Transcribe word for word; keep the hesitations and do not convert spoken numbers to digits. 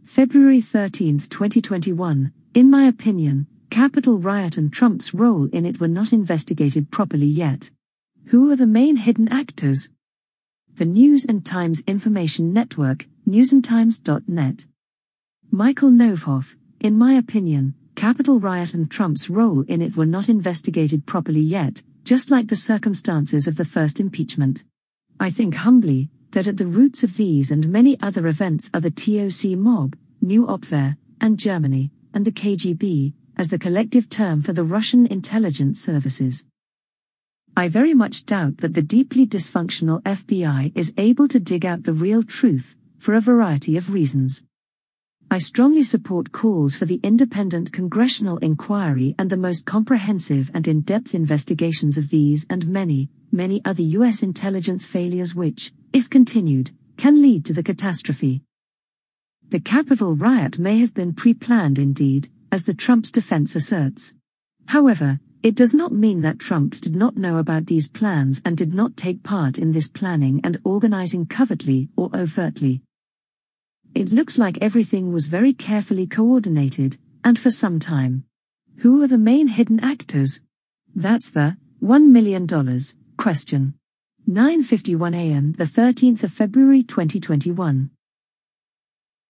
February thirteenth, twenty twenty-one, in my opinion, Capitol riot and Trump's role in it were not investigated properly yet. Who are the main hidden actors? The News and Times Information Network, news and times dot net. Michael Novhoff, in my opinion, Capitol riot and Trump's role in it were not investigated properly yet, just like the circumstances of the first impeachment. I think humbly, that at the roots of these and many other events are the T O C mob, New Abwehr, and Germany, and the K G B, as the collective term for the Russian intelligence services. I very much doubt that the deeply dysfunctional F B I is able to dig out the real truth, for a variety of reasons. I strongly support calls for the independent congressional inquiry and the most comprehensive and in-depth investigations of these and many, many other U S intelligence failures which, if continued, can lead to the catastrophe. The Capitol riot may have been pre-planned indeed, as the Trump's defense asserts. However, it does not mean that Trump did not know about these plans and did not take part in this planning and organizing covertly or overtly. It looks like everything was very carefully coordinated, and for some time. Who are the main hidden actors? That's the one million dollars question. nine fifty-one a m the thirteenth of February twenty twenty-one.